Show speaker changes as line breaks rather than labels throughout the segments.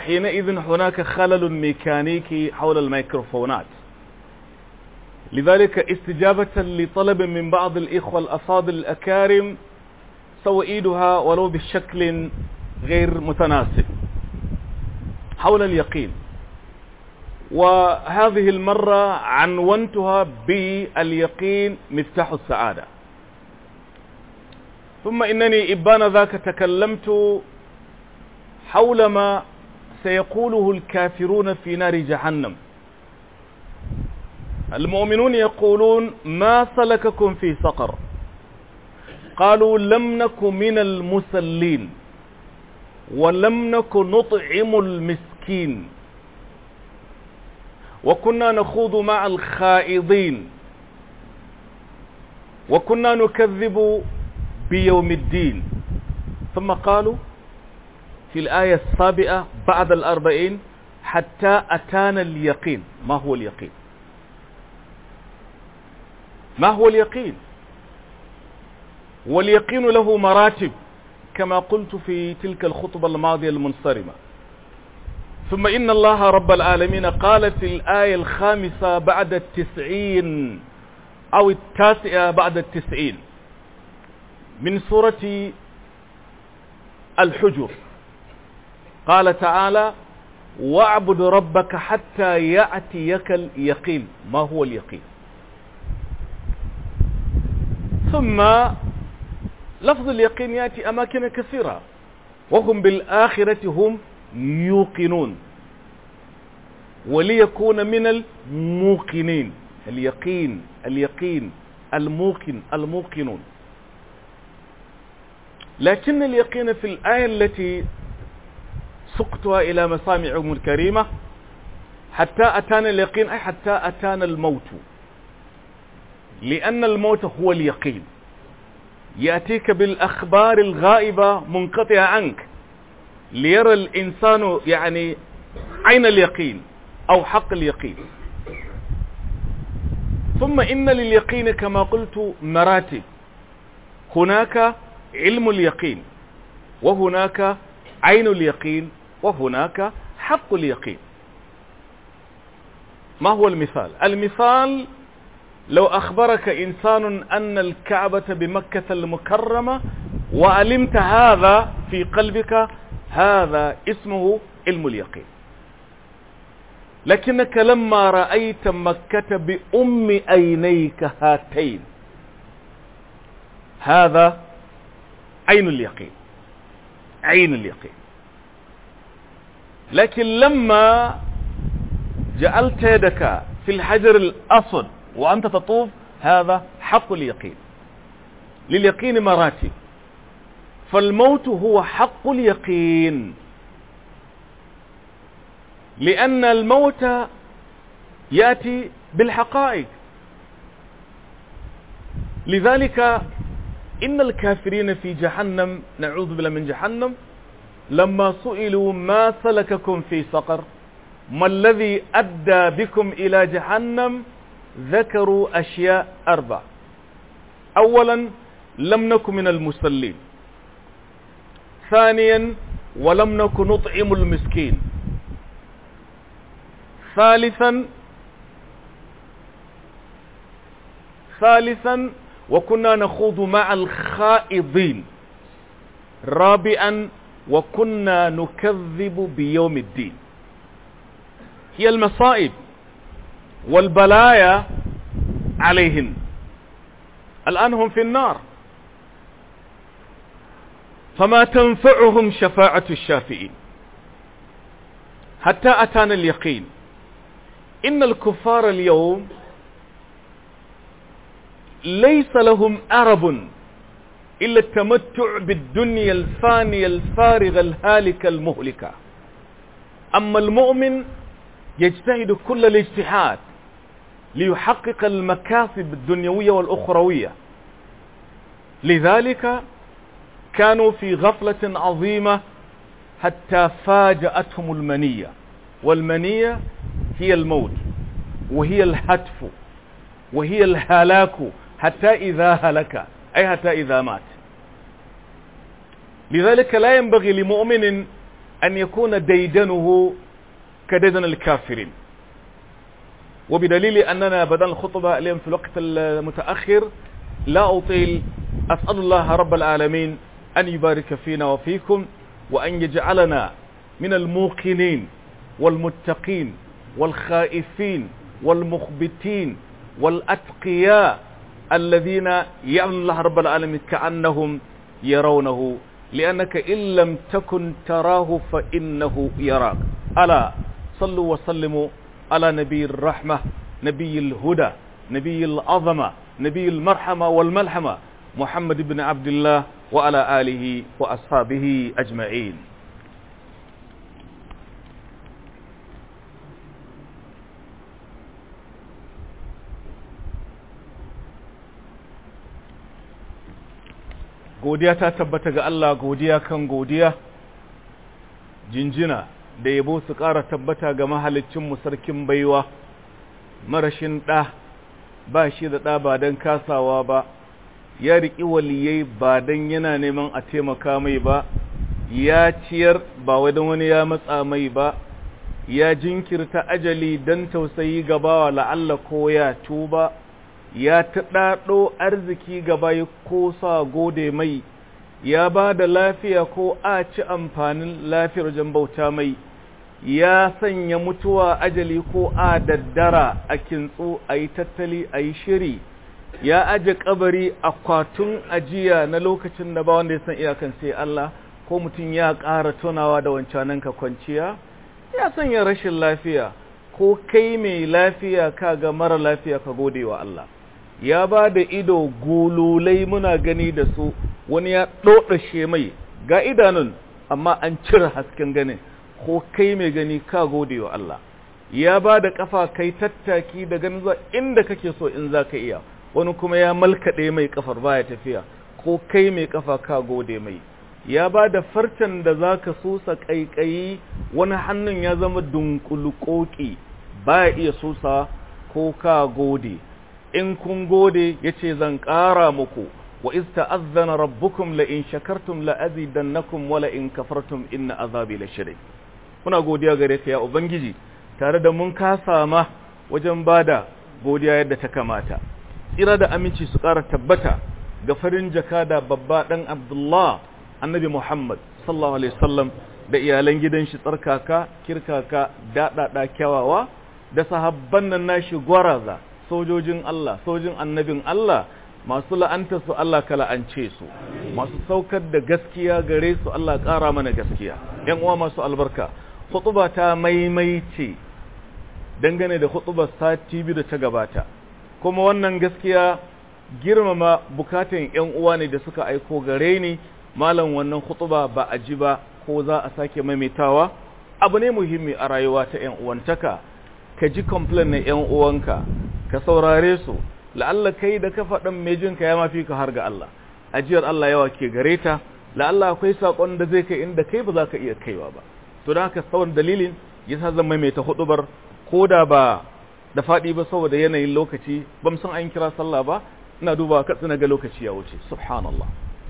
حينئذ هناك خلل ميكانيكي حول الميكروفونات. لذلك استجابة لطلب من بعض الإخوة الأفاضل الأكارم سأعيدها ولو بشكل غير متناسب حول اليقين، وهذه المرة عنونتها باليقين مفتاح السعادة. ثم إنني إبان ذاك تكلمت حول ما سيقوله الكافرون في نار جهنم. المؤمنون يقولون: ما سلككم في سقر؟ قالوا: لم نك من المسلين، ولم نك نطعم المسكين، وكنا نخوض مع الخائضين، وكنا نكذب بيوم الدين. ثم قالوا في الآية 7 بعد 40: حتى أتانا اليقين. ما هو اليقين؟ ما هو اليقين؟ واليقين له مراتب كما قلت في تلك الخطبة الماضية المنصرمة. ثم إن الله رب العالمين قال في الآية 5 بعد 90 أو 9 بعد 90 من سورة الحجر، قال تعالى: واعبد ربك حتى يأتيك اليقين. ما هو اليقين؟ ثم لفظ اليقين يأتي أماكن كثيرة، وهم بالآخرة هم يوقنون، وليكون من الموقنين. اليقين اليقين الموقن الموقنون. لكن اليقين في الآية التي سقتها إلى مسامعكم الكريمة: حتى أتانا اليقين، أي حتى أتانا الموت، لأن الموت هو اليقين، يأتيك بالأخبار الغائبة منقطعة عنك ليرى الإنسان يعني عين اليقين أو حق اليقين. ثم إن لليقين كما قلت مراتب، هناك علم اليقين، وهناك عين اليقين، وهناك حق اليقين. ما هو المثال؟ المثال لو أخبرك إنسان أن الكعبة بمكة المكرمة وعلمت هذا في قلبك، هذا اسمه علم اليقين. لكنك لما رأيت مكة بأم عينيك هاتين، هذا عين اليقين، عين اليقين. لكن لما جعلت يدك في الحجر الأسود وأنت تطوف، هذا حق اليقين. لليقين مراتب، فالموت هو حق اليقين، لأن الموت يأتي بالحقائق. لذلك إن الكافرين في جهنم، نعوذ بالله من جهنم، لما سئلوا: ما سلككم في سقر؟ ما الذي أدى بكم إلى جهنم؟ ذكروا أشياء 4. أولا: لم نكن من المسلين. ثانيا: ولم نكن نطعم المسكين. ثالثا: وكنا نخوض مع الخائضين. رابعا: وكنا نكذب بيوم الدين. هي المصائب والبلايا عليهم. الآن هم في النار، فما تنفعهم شفاعة الشافعين. حتى أتانا اليقين. إن الكفار اليوم ليس لهم أرب إلا التمتع بالدنيا الفانية الفارغة الهالكة المهلكة. أما المؤمن يجتهد كل الاجتهاد ليحقق المكاسب الدنيوية والأخروية. لذلك كانوا في غفلة عظيمة حتى فاجأتهم المنية. والمنية هي الموت، وهي الهتف، وهي الهلاك، حتى إذا هلك، أي حتى إذا مات. لذلك لا ينبغي لمؤمن أن يكون ديدنه كديدن الكافرين. وبدليل أننا بدأنا الخطبة اليوم في الوقت المتأخر لا أطيل، أسأل الله رب العالمين أن يبارك فينا وفيكم، وأن يجعلنا من الموقنين والمتقين والخائفين والمخبتين والأتقياء الذين يعلم الله رب العالمين كأنهم يرونه، لأنك إن لم تكن تراه فإنه يراك. ألا صلوا وسلموا على نبي الرحمة، نبي الهدى، نبي العظمة، نبي المرحمة والملحمة، محمد بن عبد الله وعلى آله وأصحابه أجمعين. godiya ta tabbata ga Allah, godiya kan godiya, jinjina da yabo su ƙara tabbata ga mahaliccin sarkin baiwa, marashin ɗa, ba shi da ɗa ba don kasawa ba, ya riƙi waliyai ba don yana neman a taimaka mai ba, ya ciyar ba wai don wani ya matsa mai ba, ya jinkirta ajali don tausayi gabawa la'alla ko ya tuba, ya taɗaɗo arziki gaba ya ko sa gode mai, ya ba da lafiya ko a ci amfanin lafiyar wajen bauta mai, ya sanya mutuwa ajali ko a daddara a kintsu a yi tattali a yi shiri, ya aje kabari akwatun ajiya na lokacin da ba wanda ya san iyakan sai Allah, ko mutum ya ƙara tunawa da wancanan ka kwanciya, ya sanya rashin lafiya ko kai mai lafiya ka ga mara lafiya ka gode wa Allah. Ya ba da ido gululai muna gani da su, wani ya ɗoɗashe mai ga idanun amma an cire hasken ganin, ko kai mai gani ka gode wa Allah. Ya ba da ƙafa kai tattaki da ganin zuwa inda kake so in za ka iya, wani kuma ya malkaɗe mai ƙafar baya tafiya, ko kai mai ƙafa ka gode mai. Ya ba da farcen da za ka susa ƙaiƙayi, wani hannun ya zama dunkulƙoƙi baya iya susa, ko ka gode. In kun gode yace zan ƙara muku, wa iz ta'azzana rabbukum la in shakartum la azidannakum wa la in kafartum inna azabi lashadid. Muna godiya gare ka ya ubangiji, tare da mun kasa ma wajen bada godiya yadda ta kamata. Tsira da aminci su ƙara tabbata ga farin jakada babba dan Abdullah, Annabi Muhammad sallallahu alaihi wasallam, da iyalan gidan shi tsarkaka, kirkaka, daɗaɗa kyawawa, da sahabban nan nashi gwaraza, sojojin Allah, sojin annabin Allah, masu la'anta su Allah ka la'ance su, masu saukar da gaskiya gare su Allah ƙara mana gaskiya. ‘Yan uwa masu albarka, hutuba ta maimaice dangane da hutubar sati biyu da ta gabata, kuma wannan gaskiya girmama bukatun ‘yan uwa ne da suka aiko gare ni, malam wannan hutuba ba a ji ba ko za a sake maimaitawa. Abu ne muhimmi a rayuwa ta ‘yan uwantaka, ka ji complain na ‘yan uwanka, ka saurare su, la'alla kai da ka faɗin mai jinka ya mafi ka har ga Allah, ajiyar Allah yawa ke gare ta, la'alla akwai saƙon da zai kai inda kai ba za ka iya kaiwa ba. To da haka tsawon dalilin ya sa zan maimaita huɗubar, ko da ba da faɗi ba saboda yanayin lokaci, ban san an kira sallah ba, ina duba katsi na ga lokaci ya wuce, subhanallah.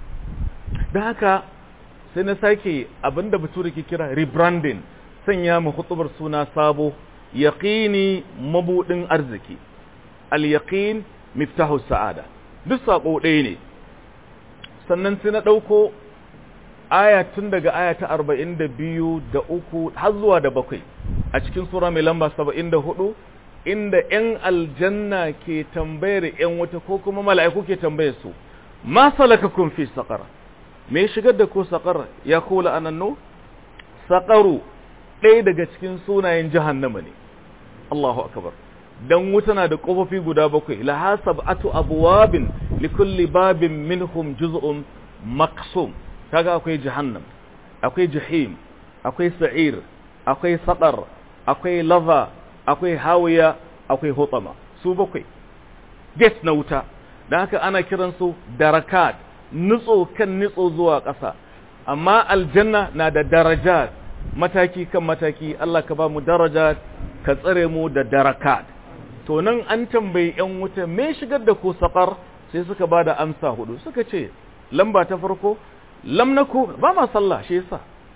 Da haka sai na sake abinda bature ke kira rebranding, sanya mu huɗubar suna sabo, yaqini mabudin arziki. Al-yaqin miftahu sa'ada. Duk sako ɗaya ne. Sannan sai na ɗauko aya tun daga aya ta 42 da 3 har zuwa da 7 a cikin sura mai lamba 74, inda ‘yan aljanna ke tambayar ‘yan wuta, ko kuma mala'iku ke tambayar su, ma salakakum fi saqar, me shigar da ku saqar ya kula anannu? Saqaru ɗaya daga cikin sunayen jahannama ne. Allahu akbar. Dan wuta na da kofofi guda 7, la hasabatu abwabin likulli babin minhum juz'un maqsum. Kaga akwai jahannam, akwai jahim, akwai sa'ir, akwai saqar, akwai lava, akwai hawiya, akwai hutama. Su 7 gate na wuta. Dan haka ana kiransu darakat, nutso kan nutso zuwa ƙasa. Amma aljanna na da darajat, mataki kan mataki. Allah ka ba mu darajat, ka tsare mu da darakat. To nan an tambayi ‘yan wuta me shigar da ku saƙar, sai suka ba da amsa 4. Suka ce, lamba ta farko, lamnaku ba ma sallah shi yasa.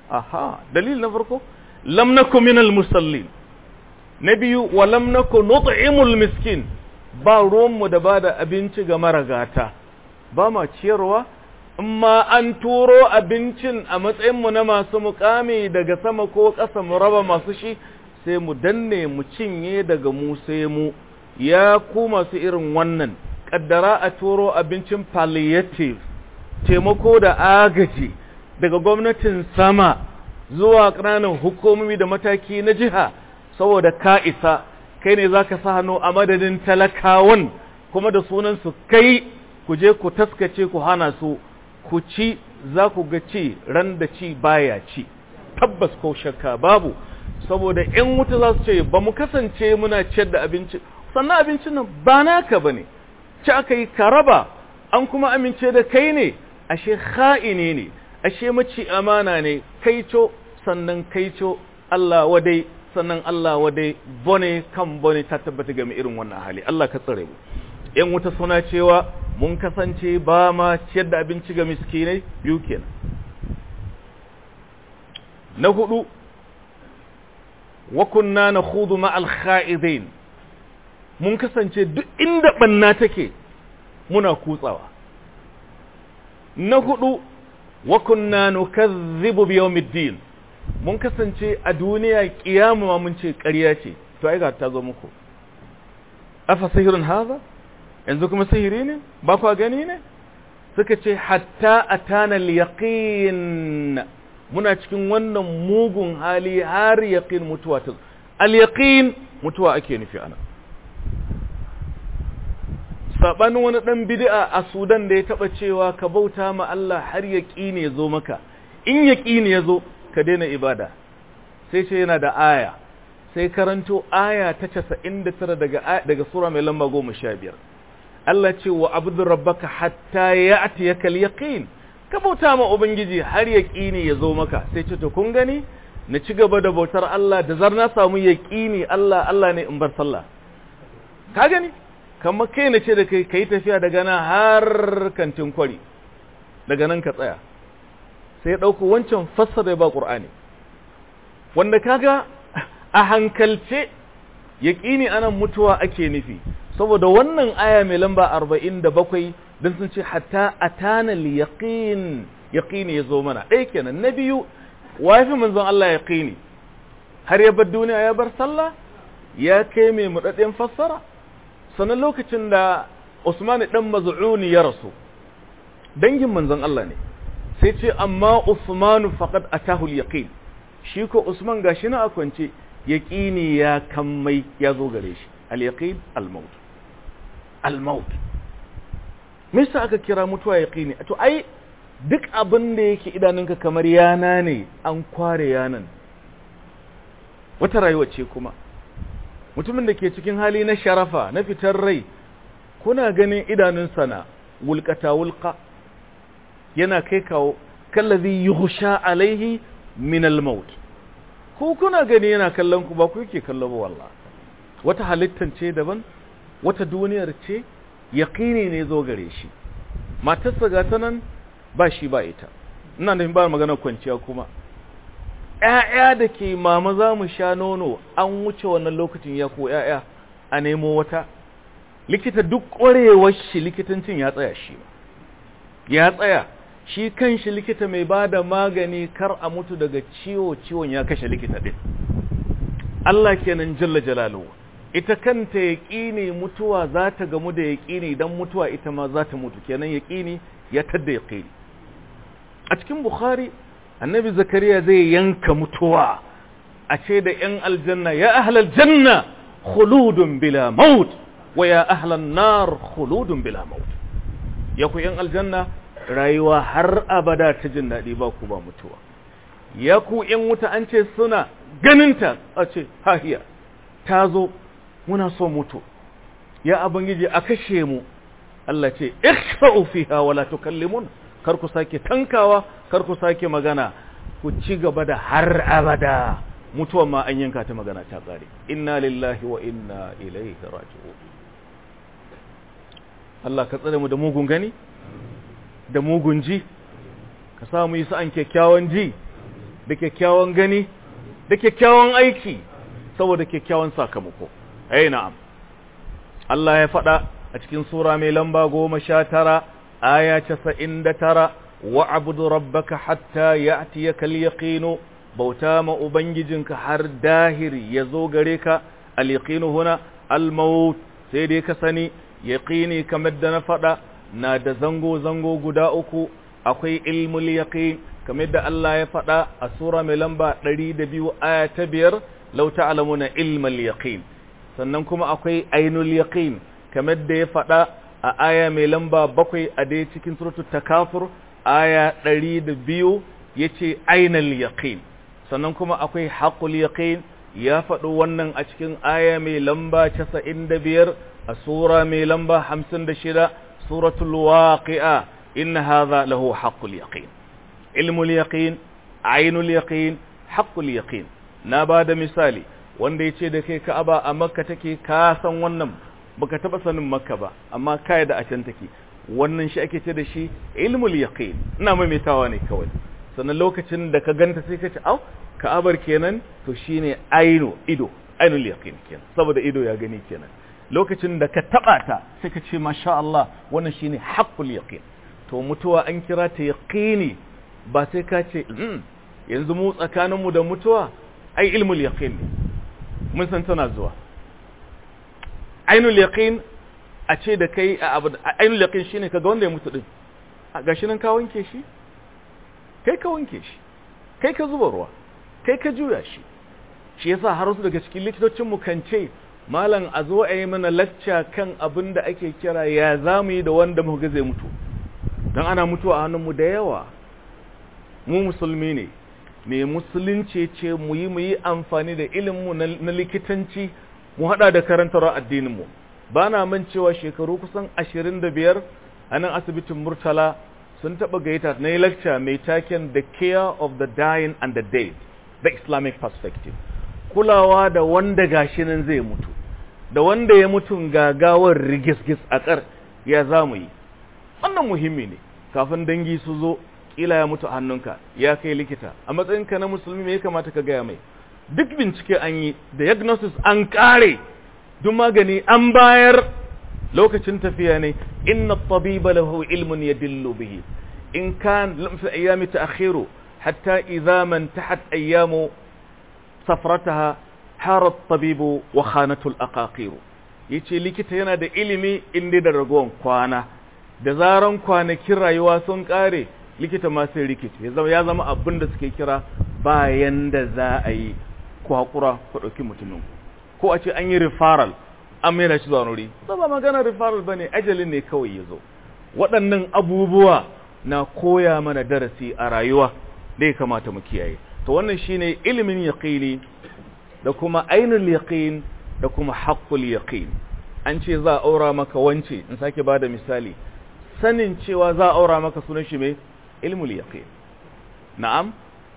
aha dalil na farko lam nakum minal musallin, na biyu wa lam nakum nut'imul miskin, ba ruwanmu da bada abinci ga maragata, ba ma ciyarwa, amma an turo abincin a matsayinmu na masu mukami daga sama ko ƙasa mu raba masu shi sai mu danne mu cinye daga mu sai mu. Ya ku masu irin wannan kaddara a turo abincin palliative, taimako da agaji daga gwamnatin sama zuwa ƙananan hukumomi da mataki na jiha, saboda ka isa kai ne zaka sa hannu a madadin talakawan kuma da sunan su kai ku je ku taskace ku hana su ku ci, za ku ga ci ran da ci baya ci, tabbas ko shakka babu, saboda ƴan wuta za su ce ba mu kasance muna ciyar da abinci, sannan abincin nan ba naka bane, ci aka yi karaba an kuma amince da kai ne, ashe kha'ine ne, ashe maci amana ne, kaico sannan kaico, Allah wadai sannan Allah wadai, bone kan bone ta tabbata game irin wannan hali. Allah ka tsare mu. ƴan wuta suna cewa mun kasance ba ma ciyar da abinci ga miskinai, biyu kenan. Na hudu, wa kunna nakhudu ma'al kha'idin, mun kasance duk inda banna take muna kutsawa. Na hudu, wa kunna nukazzibu bi yawmiddin, mun kasance a duniya kiyama ma mun ce ƙarya ce, to ai ga ta zo muku. Afa sihirun haza, yanzu kuma sihiri ne, ba kwa gani ne? Suka ce hatta atana al-yaqin, muna cikin wannan mugun hali har yaqin mutuwa ta. Al-yaqin mutuwa ake nufi ana. Sabanin wani dan bid'a a Sudan da ya taba cewa ka bauta ma Allah har yaqini ya zo maka, in yaqini ya zo ka daina ibada, sai ce yana da aya, sai karanto aya ta 99 daga sura mai lamba 15. Allah ce wa abudu rabbaka hatta ya'tiyaka al-yaqin, ka bauta ma ubangiji har yaqini ya zo maka. Sai ce to kun gani, na ci gaba da bautar Allah da zar na samu yaqini Allah ne in bar sallah. Ka gani kamar kai na ce da kai tafiya daga nan har kantin kwari, daga nan ka tsaya, sai ya dauko wancan fassara ba Qur'ani, wanda kaga a hankalce yaqini anan mutuwa ake nufi, saboda wannan aya mai lamba 47 dan sun ce hatta atana al-yaqin, yaqini yazo mana. Dai kenan. Na biyu, wafi manzon Allah yaqini har ya bar duniya ya bar sallah, ya kai mai mudadden fassara. Sannan lokacin da Usman dan Maz'un ya rasu, dangin manzon Allah ne, sai ce amma Usman faqad atahu al-yaqin, shi ko Usman gashi na akwance yaqini ya kammai ya zo gare shi. Al-yaqin al-maut, al-maut. Me yasa aka kira mutuwa yaqini? To ai duk abin da yake idanunka kamar yana ne, an kware yanan. Wata rayuwa ce kuma mutumin da ke cikin hali na sharafa, na fitar rai, kuna ganin idanunsa na wulqata wulqa, yana kai kawo, kallazi yughsha alaihi min al-maut. Ko kuna gani yana kallon ku, ba ku yake kallo ba wallahi. Wata halittar ce daban, wata duniyar ce, yaqini ne zo gare shi. Matarsa ga ta nan ba shi ba ita, ina da ba magana kwanciya kuma. ƴaƴa da ke mama za mu sha nono, an wuce wannan lokacin ya ko ƴaƴa, a nemo wata. Likita duk ƙwarewar shi likitancin ya tsaya shi, ya tsaya shi kan shi. Likita mai ba da magani kar a mutu daga ciwon ya kashe likita ɗin. Allah kenan jalla jalaluhu. Ita kanta yaqini mutuwa za ta gamu da yaqini, dan mutuwa ita ma za ta mutu, kenan yaqini ya tadda yaqini. A cikin Bukhari Annabi Zakariya zai yanka mutuwa, a ce da ƴan aljanna ya ahlal janna khuludun bila maut wa ya ahlan nar khuludun bila maut. Ya ku ƴan aljanna rayuwa har abada ta jin daɗi, ba ku ba mutuwa. Ya ku ƴan wuta an ce suna ganinta, a ce hahiya ta zo, muna so mutu, ya abangiji a kashe mu. Allah ce ikhsa'u fiha wala tukallimun, kar ku sake tankawa, kar ku sake magana, ku ci gaba da har abada. Mutuwa ma an yanka ta, magana ta kare. Inna lillahi wa inna ilaihi raji'un. Allah ka tsare mu da mugun gani, da mugun ji, ka sa mu yi sa'an kyakkyawan ji, da kyakkyawan gani da kyakkyawan aiki saboda kyakkyawan sakamako. Na'am. Allah ya faɗa a cikin sura mai lamba 19 aya 99 wa'budu rabbaka hatta ya'tiyakal yaqinu, bauta ma ubangijinka har dahiri yazo gare ka. Al-yaqinu huna al-maut, sai dai ka sani yaqini kamar da na faɗa na da zango guda uku. Akwai ilmul yaqin kamar da Allah ya faɗa a sura mai lamba 102 aya ta 5 law ta'lamuna ilmal yaqin. Sannan kuma akwai ainul yaqin kamar da ya faɗa a aya mai lamba 7 a dai cikin suratul takafur aya 102 yace ainul yaqin. Sannan kuma akwai haqqul yaqin, ya faɗo wannan a cikin aya mai lamba 95 a sura mai lamba 56 suratul waqi'a inna hadha lahu haqqul yaqin. Ilmul yaqin, ainul yaqin, haqqul yaqin. Na bada misali wanda yace da kai Ka'aba a Makka take, ka san wannan, baka taba sanin Makka ba amma kai da a can take. Wannan shi ake ce da shi ilmul yaqin. Ina maimaitawa ne kawai. Sannan lokacin da ka ganta sai ka ce au Ka'abar kenan, to shine ido, ainul yaqin kenan, saboda ido ya gani kenan. Lokacin da ka taba ta sai ka ce masha Allah, wannan shine haqqul yaqin. To mutuwa an kira ta yaqini, ba sai ka ce yanzu mu tsakaninmu da mutuwa ai ilmul yaqin ne, mun san tana zuwa. Ainul yaqin a ce da kai ainul yaqin shine kaga wanda ya mutu din, gashi nan ka wanke shi, kai ka wanke shi, kai ka zuba ruwa, kai ka juya shi. Shi yasa har wasu daga cikin likitocin mu kan ce malam a zo a yi mana lacca kan abin da ake kira ya zamu yi da wanda mu ga zai mutu, dan ana mutuwa a hannunmu da yawa. Mu musulmi ne, mai musulunci ce mu yi amfani da iliminmu na likitanci mu hada da karantarwa addininmu. Ba na man cewa shekaru kusan 25 a nan asibitin Murtala sun taɓa gaita na yi lecture mai taken The Care of the Dying and the Dead, the Islamic Perspective. Kulawa da wanda gashi nan zai mutu, da wanda ya mutu gagawar rigisgis a ƙar, ya za mu yi. Wannan muhimmi ne, kafin dangi su zo kila ya mutu a hannunka, ya kai likita a matsayinka na musulmi me ya kamata ka gaya mai? Duk bincike an yi, diagnosis an kare, duk magani an bayar, lokacin tafiya ne. Inna at-tabiba lahu ilmun yadillu bihi in kan lamsa ayyami ta'khiru hatta idha man tahat ayyamu safrataha hara at-tabibu wa khanatu al-aqaqir. Yace likita yana da ilimi inda da ragon kwana, da zaran kwanakin rayuwa sun kare likita ma sai rikici ya zama abin da suke kira bayan da za a yi kwakura ku ɗauki mutumin, ko a ce an yi referral an mera shi zuwa nuri, ba magana referral ba ne, ajalin ne kawai ya zo. Waɗannan abubuwa na koya mana darasi a rayuwa da ya kamata mu kiyaye. To wannan shine ilimin yaqini da kuma ainul yaqin da kuma haqqul yaqin. An ce za a aura maka wance, in sake bada misali, sanin cewa za a aura maka sunan shi mai ilmul yaqin. Na'am,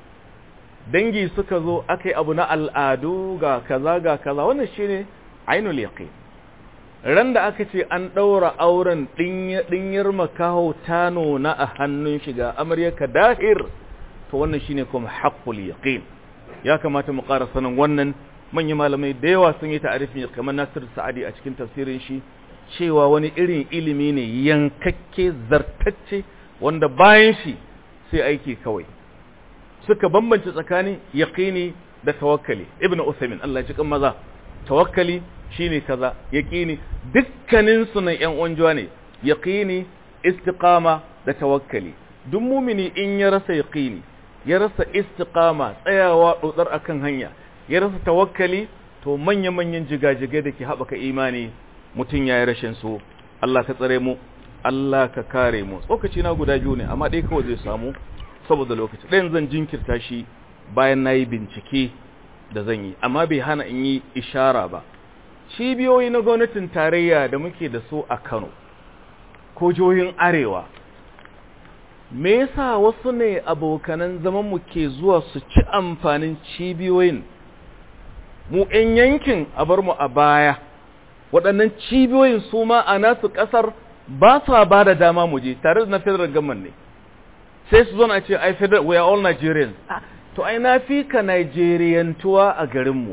dangi suka zo akai abu na al'adu ga kaza, wannan shine ainul yaqin. Ran da aka ce an daura auren dinyar makaho tano na a hannun shiga amarya ka dahir, to wannan shine kuma haqqul yaqin. Ya kamata mu ƙara sanin wannan. Manyan malamai da yawa sun yi ta'arifin kamar Nasir Sa'adi a cikin tafsirin shi cewa wani irin ilimi ne yankakke zartacce wanda bayan shi sai aiki kawai. Suka bambance tsakanin yaqini da tawakkali. Ibn Uthaymeen Allah ya ji kan maza, tawakkali shine kaza, yaqini dukkanin su na ƴan uwan ne. Yaqini, istiqama da tawakkali. Duk mumini in ya rasa yaqini, ya rasa istiqama, tsayawa dotsar akan hanya, ya rasa tawakkali, to manya-manyan jigajigai da ke haɓaka imani mutum ya yi rashin su. Allah ka tsare mu, Allah ka kare mu. Tsokaci na guda biyu ne, amma ɗaya kawai zai samu saboda lokaci. Ɗayan zan jinkirta shi bayan na yi bincike da zan yi, amma bai hana in yi ishara ba. Cibiyoyi na gwamnatin tarayya da muke da su a Kano ko jihohin Arewa, me yasa wasu ne abokanan zaman mu ke zuwa su ci amfanin cibiyoyin, mu ‘yan yankin a bar mu a baya? Waɗannan cibiyoyin su ma a nasu ƙasar ba su ba da dama mu je, tare da na federal government ne, sai su zona ce ai federal, we are all Nigerians. to ai na fi ka Nigeriantuwa a garinmu,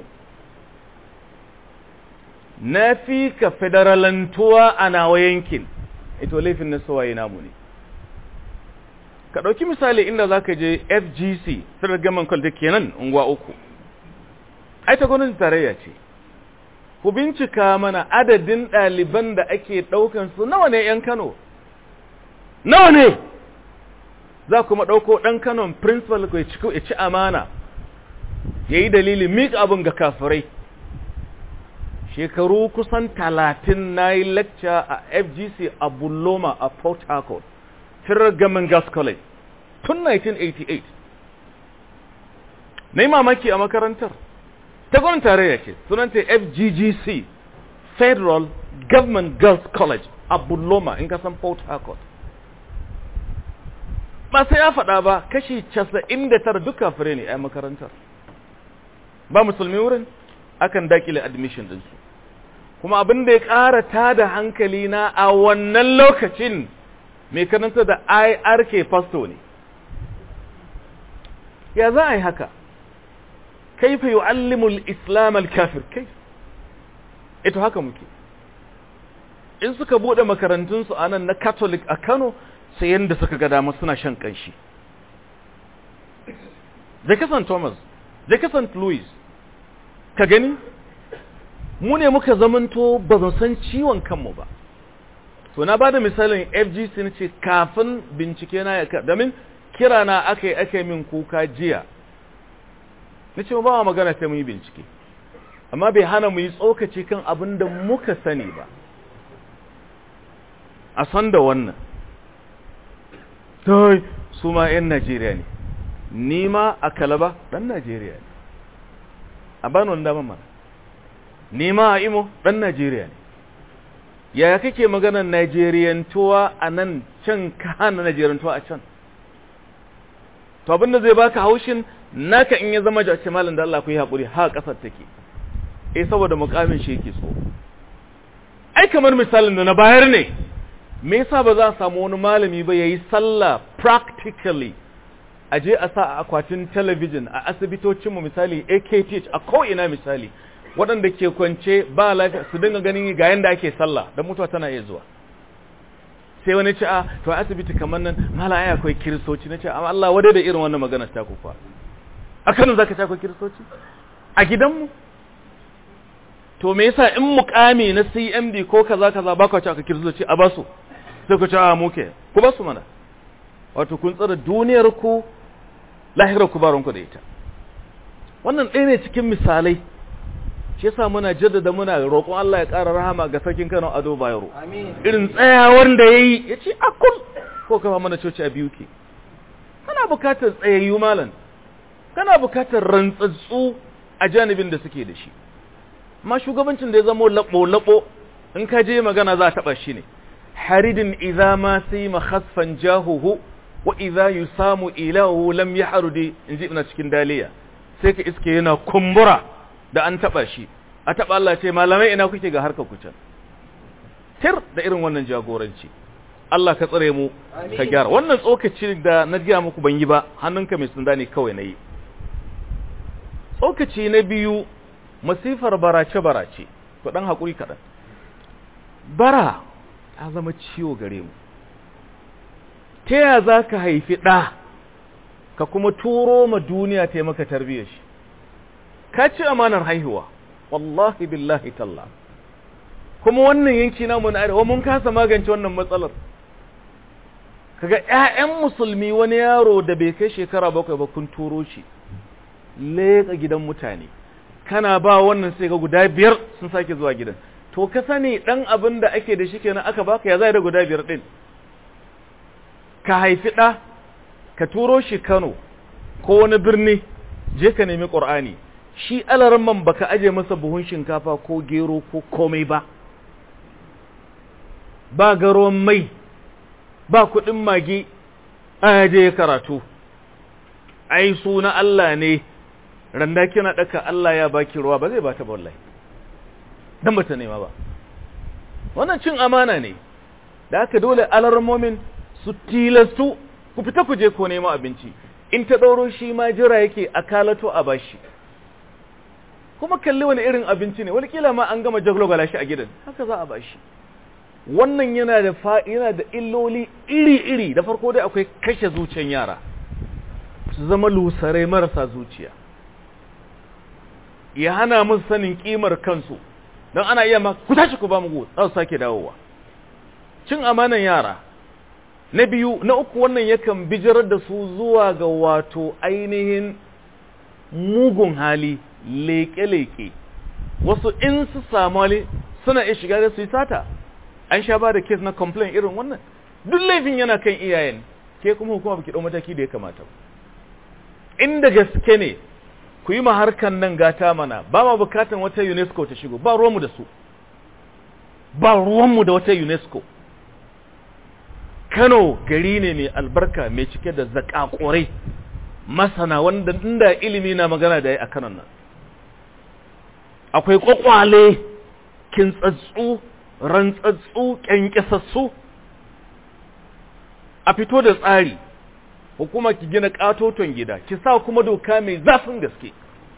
na fi ka federalantuwa a nawa yankin, ito laifin na suwaye namu ne. Ka ɗauki misali inda za ka je FGC, Federal Government College kenan unguwa 3, ai ta gwamnatin tarayya ce. Ku bincika mana adadin ɗaliban da ake ɗaukansu nawa ne ‘yan Kano? Nawa ne? Za kuma ɗauko ɗan Kanon principal ya ci amana, ya yi dalili miƙa abin ga kafirai. Shekaru kusan 30 na yi lecture a FGC a Bulloma a Port Harcourt, Federal Government Girls College, tun 1988. Na yi mamaki a makarantar, ta gwamnatin tarayya ce, sunanta FGGC, Federal Government Girls College a Bulloma in kasan Port Harcourt. Ba sai ya faɗa ba, kashi 99 duka fure ne a makarantar. Ba musulmi wurin, akan dakile admission ɗinsu. Kuma abin da ya ƙara tada hankali na a wannan lokacin mai karanta da IRK pasto ne. Ya za a yi haka? Kaifa yu'allimul Islam al-kafir kai? Ito haka muke. In suka bude makarantunsu a nan na Catholic a Kano, sai yanda suka ga dama suna shan kanshi. Jeka St. Thomas, Jeka St. Louis, ka gani? Mu ne muka zamanto ba zan san ciwon kanmu ba. To na bada misalin FGC na ce kafin bincike na ya domin kira na aka yi min kuka jiya. Na ce ba wa magana sai mu yi bincike. Amma bai hana mu yi tsokaci kan abin da muka sani ba. A san da wannan. Sai su ma 'yan Najeriya ne. Ni ma a Kalaba ɗan Najeriya ne. A bani wanda mana. Ni ma a Imo ɗan Najeriya ne. Yaya kake maganar Najeriyantuwa a nan can ka hana Najeriyantuwa a can? To abin da zai baka haushin naka in ya zama jace malam da Allah ku yi haƙuri ha ƙasar take. Saboda mukamin shi yake so. Ai kamar misalin da na bayar ne. Me yasa ba za a samu wani malami ba yayi sallah practically a je a sa a akwatin talabijin a asibitocinmu misali AKTH a ko'ina misali waɗanda ke kwance ba lafiya su dinga ganin ga yanda ake sallah da mutuwa tana iya zuwa. Sai wani ce to asibiti kamar nan mala ai akwai kiristoci, nace amma Allah wadai da irin wannan magana ta ku fa. A Kano zaka ci akwai kiristoci a gidanmu? To me yasa in mukami na CMD ko kaza ba ka ci akwai kiristoci a basu sai ku ci muke ku basu mana. Wato kun tsara duniyar ku lahirar ku baron ku da ita. Wannan ɗaya ne cikin misalai. Shi yasa muna jaddada muna roƙon Allah ya ƙara rahama ga sarkin Kano Ado Bayero. Irin tsayawar da yayi yace akul ko kafa mana coci a biyu ke. Kana bukatar tsayayyu malam. Kana bukatar rantsatsu a janibin da suke da shi. Amma shugabancin da ya zama labo in ka je magana za a taba shi ne. Haridin idza ma sima khasfan jahuhu wa idza yusamu ilahu lam yahrudi inji ina cikin daliya. Sai ka iske yana kumbura da an taba shi a taba Allah ce malamai ina kuke ga harkar ku can tir da irin wannan jagoranci Allah ka tsare mu ka gyara wannan tsokaci da na ga muku ban yi ba hannunka mai sanda ne kawai nayi tsokaci na biyu masifar barace to dan hakuri kadan bara ta zama ciwo gare mu ta ya zaka haifi da ka kuma turo ma duniya ta maka tarbiyyar shi ka ci amanar haihuwa wallahi billahi talla kuma wannan yanki namu na arewa mun kasa magance wannan matsalar kaga ƴaƴan musulmi wani yaro da bai kai shekara 7 ba kun turo shi leka gidan mutane kana ba wannan sai ga guda 5 sun sake zuwa gidan to ka sani dan abin da ake da shi kenan aka baka ya zai da guda 5 din ka haifi da ka turo shi Kano ko wani birni je ka nemi Qur'ani shi alaramman baka aje masa buhun shinkafa ko gero ko komai ba garon mai ba kudin magi aje karatu ai suna Allah ne randa kina daka Allah ya baki ruwa ba zai bata ba wallahi dan bata nema ba wannan cin amana ne da haka dole alarmomin su tilastu ku fita ku je ko nema abinci in ta ɗauro shi ma jira yake a kalato a bashi. Kuma kalli wani irin abinci ne, wani kila ma an gama jaglogala shi a gidan, haka za a bashi. Wannan yana da illoli iri-iri. Da farko dai akwai kashe zuciyar yara, su zama lusarai marasa zuciya, ya hana musu sanin kimar kansu, don ana iya ma ku tashi ku ba mu go, za su sake dawowa. Cin amanan yara. Na biyu, na uku, wannan yakan bijirar da su zuwa ga wato ainihin mugun hali, leke-leke. Wasu in su samu hali suna iya shiga da su yi sata. An sha ba da kes na complain irin wannan. Duk laifin yana kan iyayen, ke kuma hukuma baki ɗau mataki da ya kamata. Inda gaske ne, ku yi harkan nan gata mana, ba ma bukatan wata UNESCO ta shigo, ba ruwanmu da su. Ba ruwanmu da wata UNESCO. Kano gari ne mai albarka, mai cike da zakakurai, masana wanda inda ilimi na magana da ya a kanon nan. Akwai kwakwale, kintsatsu, rantsatsu, kyankyasassu. A fito da tsari, hukuma ki gina katoton gida, ki sa kuma doka mai zafin gaske.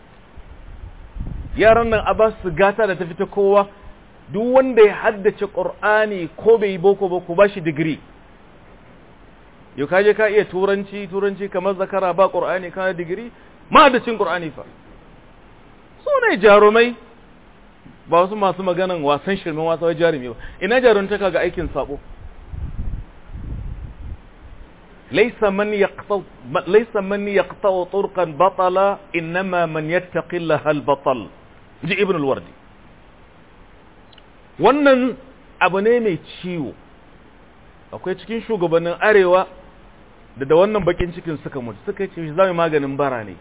Yaran nan a ba su gata da ta fita kowa, duk wanda ya haddace Qur'ani ko bai yi boko ba ku ba shi digiri. Yau kaje ka iya turanci kamar zakara ba Qur'ani kana digiri, ma da cin Qur'ani fa. Su ne jarumai, ba wasu masu maganan wasan shirmen wasa wai jarumi ba. Ina jaruntaka ga aikin sabo? Laysa man yaqta turqan batala, innama man yattaqi Allah al-batal. Ji Ibn al-Wardi. Wannan abu ne mai ciwo. Akwai cikin shugabannin arewa da wannan bakin cikin suka mutu, suka ce za mu maganin bara ne.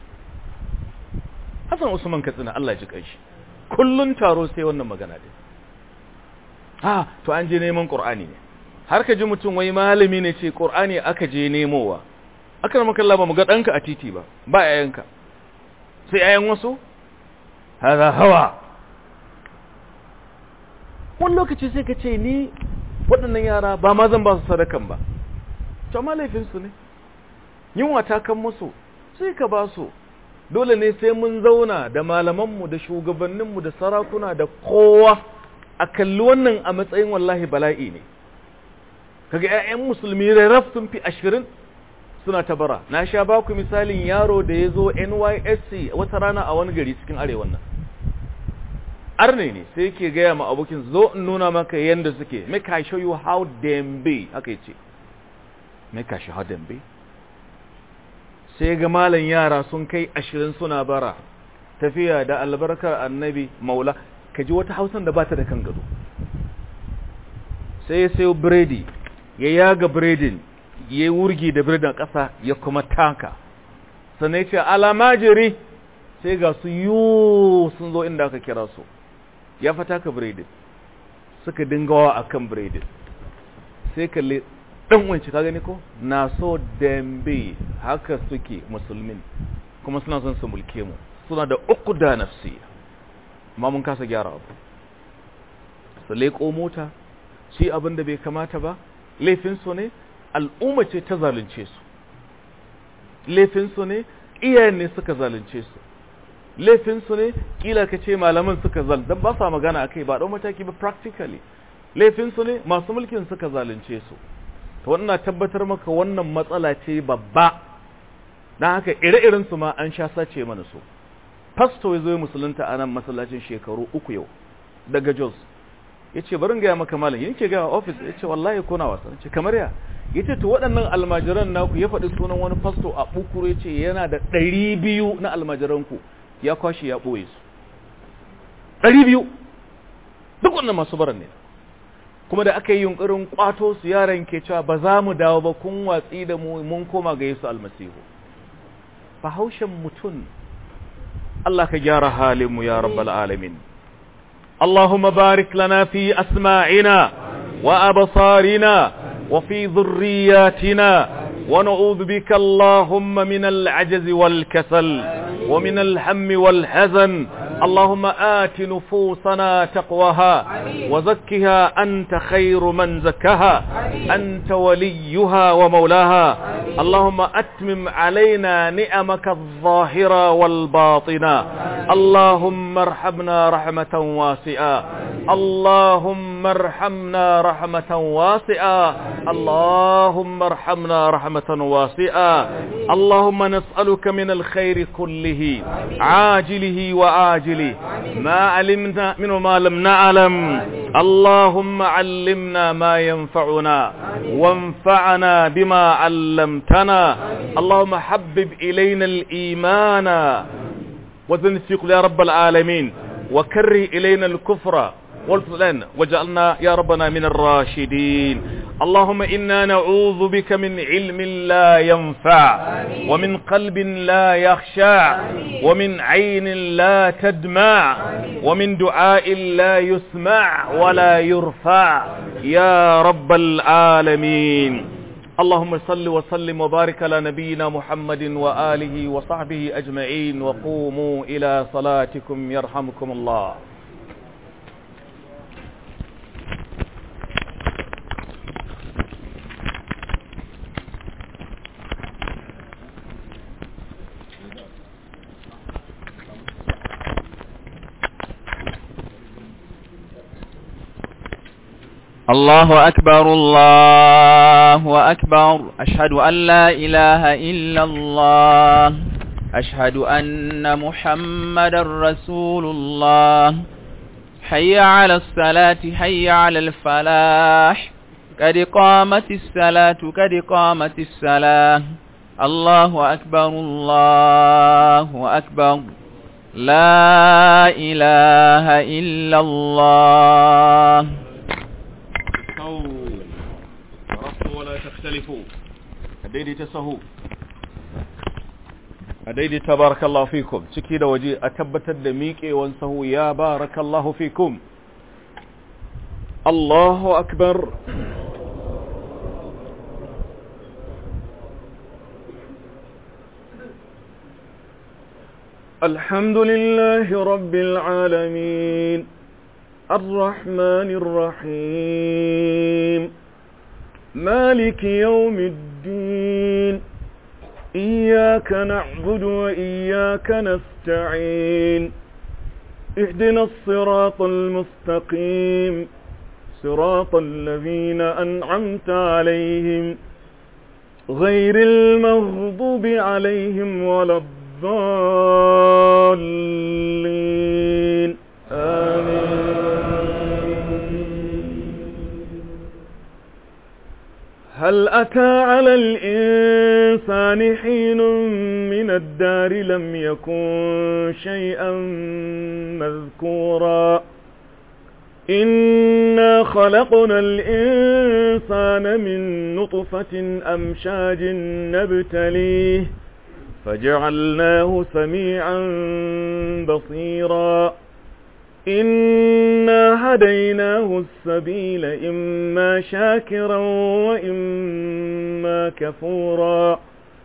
Hassan Usman Katsina, Allah ya ji kanshi. Kullun taro sai wannan magana din. To an je neman Qur'ani ne. Har ka ji mutum wai malami ne ce Qur'ani aka je nemowa. Aka maka Allah ba mu ga danka a titi ba yayanka. Sai yayan wasu? Hada hawa. Wani lokaci sai ka ce ni waɗannan yara ba ma zan ba su sadakan ba. To amma laifinsu ne. Yunwa ta kan musu, sai ka ba su. Dole ne sai mun zauna da malamanmu da shugabanninmu da sarakuna da kowa a kalli wannan a matsayin wallahi bala'i ne. Kaga ƴaƴan musulmi rarraf sun fi 20 suna tabara. Na sha ba ku misalin yaro da ya zo NYSC wata rana a wani gari cikin arewan nan. Arne ne sai yake gaya ma abokin zo in nuna maka yanda suke. Make I show you how them be. Haka yace. Make I show how them be. Sai ga malan yara sun kai 20 suna bara. Tafiya da albarkar Annabi Maula. Kaji wata Hausan da bata da kan gado. Sai ya sayo biredi, ya yaga biredin, ya wurgi da biredin ƙasa ya kuma taka. Sannan ya ce alamajiri sai ga su sun zo inda aka kira su. Ya fata ka biredin. Suka dingawa akan biredin. Sai kalle dan wanci ka gani ko? Na so dambe haka suke musulmin. Kuma suna son su mulke mu. Suna da uqda nafsi. Amma mun kasa gyara abu. Su leko mota, shi abin da bai kamata ba, laifinsu ne, al'umma ce ta zalunce su. Laifinsu ne, iyayen ne suka zalunce su. Laifinsu ne, kila ka ce malaman suka don ba sa magana a kai ba ɗau mataki ba practically. Laifinsu ne, masu mulkin suka zalunce su. Ta wannan tabbatar maka wannan matsala ce babba. Don haka ire-irensu ma an sha sace mana su. Pasto ya zo musulunta a nan masallacin shekaru 3 yau, daga Jos. Ya ce barin gaya maka malam, yin ke gaya ofis, ya ce wallahi kuna wasa, ce kamar ya ce to waɗannan almajiran naku ya faɗi sunan wani fasto a Bukuru, ya ce yana da 200 na almajiranku ya kwashe ya ɓoye su 200 duk wannan masu baran ne. Kuma da aka yi yunkurin kwato su yaran ke cewa ba za mu dawo ba, kun watsi da mu mun koma ga Yesu almasihu. Bahaushen mutum, Allah ka gyara halin mu ya rabbal alamin. اللهم بارك لنا في أسماعنا وأبصارنا وفي ذرياتنا ونعوذ بك اللهم من العجز والكسل ومن الهم والحزن. اللهم آت نفوسنا تقواها وزكها أنت خير من زكاها أنت وليها ومولاها اللهم أتمم علينا نعمك الظاهرة والباطنة اللهم ارحمنا رحمة واسعة اللهم ارحمنا رحمة واسعة اللهم ارحمنا رحمة واسعة اللهم نسألك من الخير كله عاجله وآجله ما علمنا منه ما لم نعلم اللهم علمنا ما ينفعنا وانفعنا بما علمتنا اللهم حبب إلينا الإيمان وزن يا رب العالمين وكره إلينا الكفر والفسوق وجعلنا يا ربنا من الراشدين اللهم إنا نعوذ بك من علم لا ينفع ومن قلب لا يخشع ومن عين لا تدمع ومن دعاء لا يسمع ولا يرفع يا رب العالمين اللهم صل وسلم وبارك على نبينا محمد وآله وصحبه أجمعين وقوموا إلى صلاتكم يرحمكم الله.
الله أكبر الله أكبر أشهد أن لا إله إلا الله أشهد أن محمد رسول الله حي على الصلاة حي على الفلاح قد قامت الصلاة قد قامت الصلاة الله أكبر الله أكبر لا إله إلا الله.
ولا تختلفوا أديدي تسهو أديدي تبارك الله فيكم ciki da waje a tabbatar da miƙewan sahu ya barakallahu fikum. Allahu akbar. Alhamdulillahi rabbil alamin arrahmanir rahim مالك يوم الدين إياك نعبد وإياك نستعين اهدنا الصراط المستقيم صراط الذين أنعمت عليهم غير المغضوب عليهم ولا الضالين آمين. هل أتى على الإنسان حين من الدار لم يكن شيئا مذكورا إنا خلقنا الإنسان من نطفة أمشاج نبتليه فجعلناه سميعا بصيرا إنا هديناه السبيل إما شاكرا وإما كفورا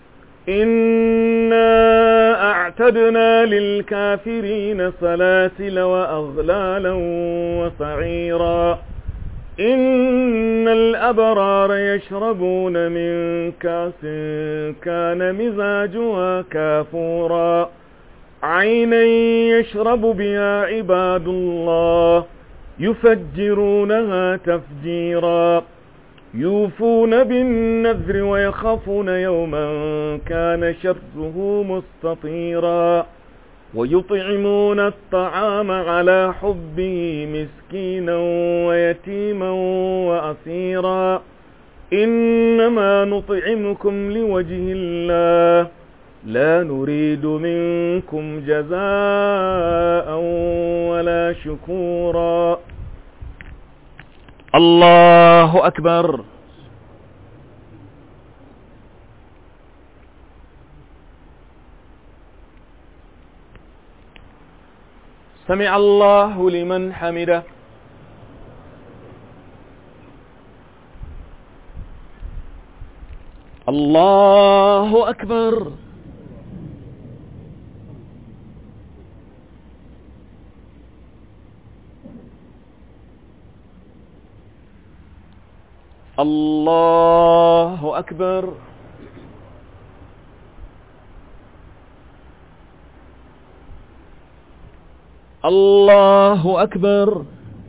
إنا أعتدنا للكافرين سلاسل وأغلالا وسعيرا إن الأبرار يشربون من كأس كان مزاجها كافورا عينا يشرب بها عباد الله يفجرونها تفجيرا يوفون بالنذر ويخافون يوما كان شره مستطيرا ويطعمون الطعام على حبه مسكينا ويتيما وأسيرا إنما نطعمكم لوجه الله لا نريد منكم جزاء ولا شكورا. الله أكبر. سمع الله لمن حمده. الله أكبر. الله أكبر. الله أكبر.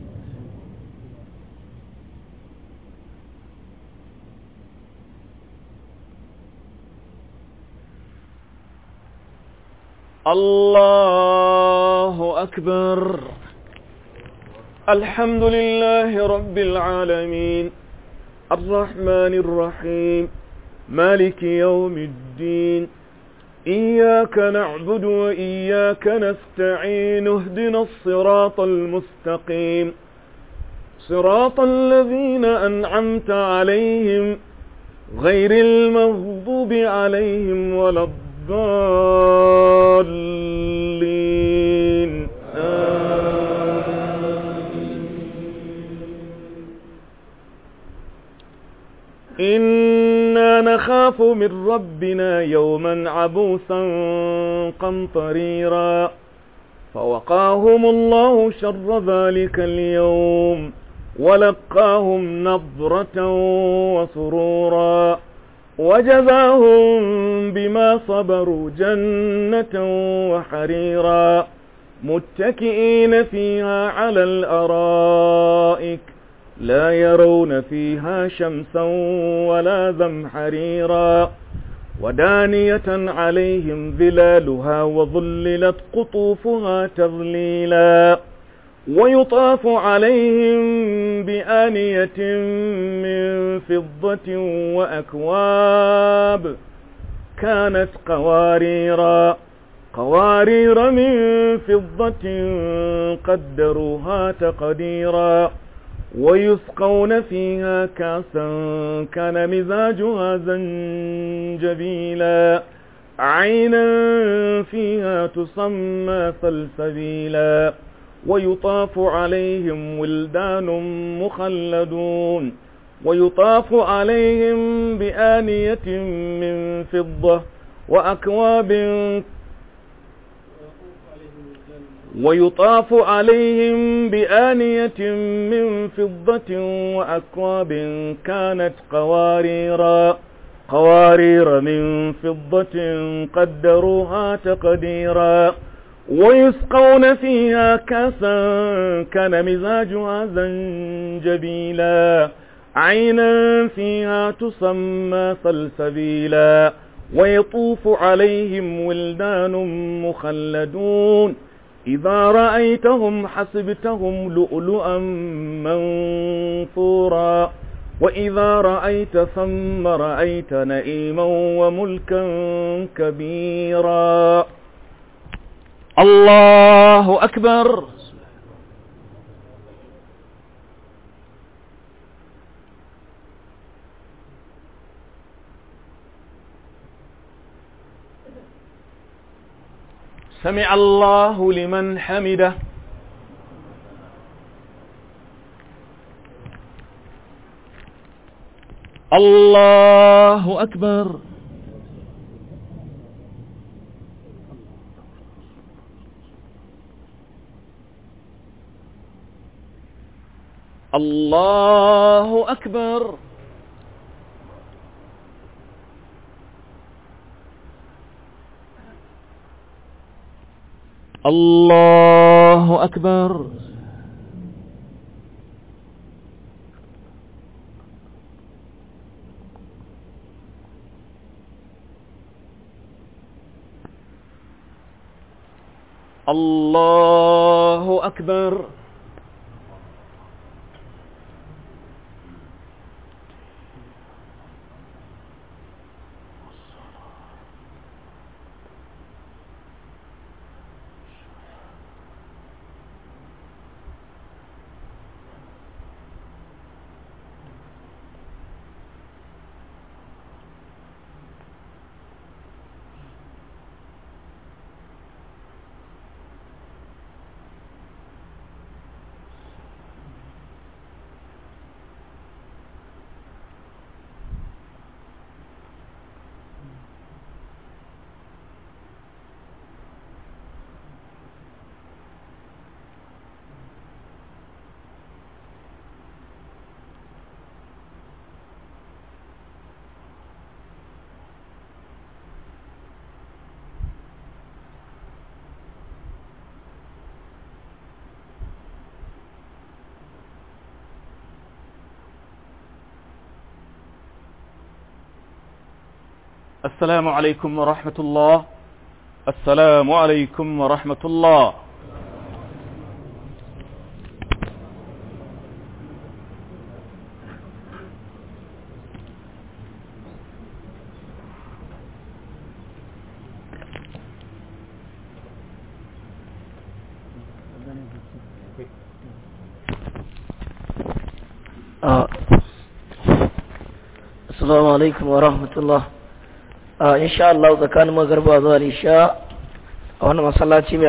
الله أكبر. الحمد لله رب العالمين الرحمن الرحيم مالك يوم الدين إياك نعبد وإياك نستعين اهدنا الصراط المستقيم صراط الذين أنعمت عليهم غير المغضوب عليهم ولا الضالين إنا نخاف من ربنا يوما عبوسا قمطريرا فوقاهم الله شر ذلك اليوم ولقاهم نضرة وسرورا وجزاهم بما صبروا جنة وحريرا متكئين فيها على الأرائك لا يرون فيها شمسا ولا زمهريرا ودانية عليهم ظلالها وظللت قطوفها تظليلا ويطاف عليهم بآنية من فضة وأكواب كانت قوارير من فضة قدروها تقديرا ويسقون فيها كاسا كان مزاجها زنجبيلا عينا فيها تسمى سلسبيلا ويطاف عليهم ولدان مخلدون ويطاف عليهم بآنية من فضة وأكواب ويطاف عليهم بآنية من فضة وأكواب كانت قوارير من فضة قدروها تقديرا ويسقون فيها كاسا كان مزاجها زنجبيلا عينا فيها تسمى سلسبيلا ويطوف عليهم ولدان مخلدون إذا رأيتهم حسبتهم لؤلؤا منثورا وإذا رأيت ثم رأيت نعيما وملكا كبيرا. الله أكبر. سمع الله لمن حمده. الله أكبر. الله أكبر. الله أكبر. الله أكبر. السلام عليكم ورحمة الله. السلام عليكم ورحمة الله.
Assalamu alaikum wa rahmatullah. Insha Allah tsakanin magarba zuwa isha a wannan masallaci mai